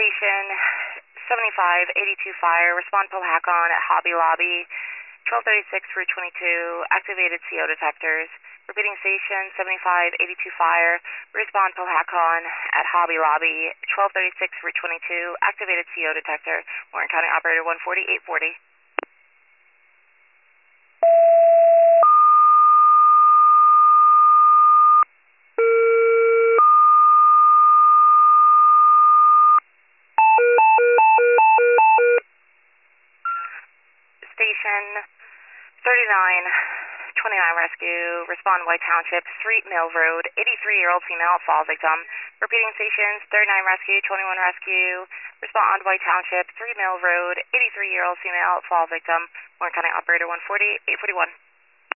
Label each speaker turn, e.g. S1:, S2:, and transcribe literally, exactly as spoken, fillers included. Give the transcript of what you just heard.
S1: Station seventy-five eighty-two fire, respond Powhatan at Hobby Lobby, twelve thirty-six Route twenty-two, activated C O detectors. Repeating station seventy-five eighty-two fire, respond Powhatan at Hobby Lobby, twelve thirty-six Route twenty-two, activated C O detector. Warren County Operator one forty, eight forty. Station thirty-nine twenty-nine Rescue, respond White Township, Street Mill Road, eighty-three-year-old female fall victim. Repeating stations, thirty-nine Rescue, twenty-one Rescue, respond White Township, Street Mill Road, eighty-three-year-old female fall victim. Warren County Operator one forty, eight forty-one.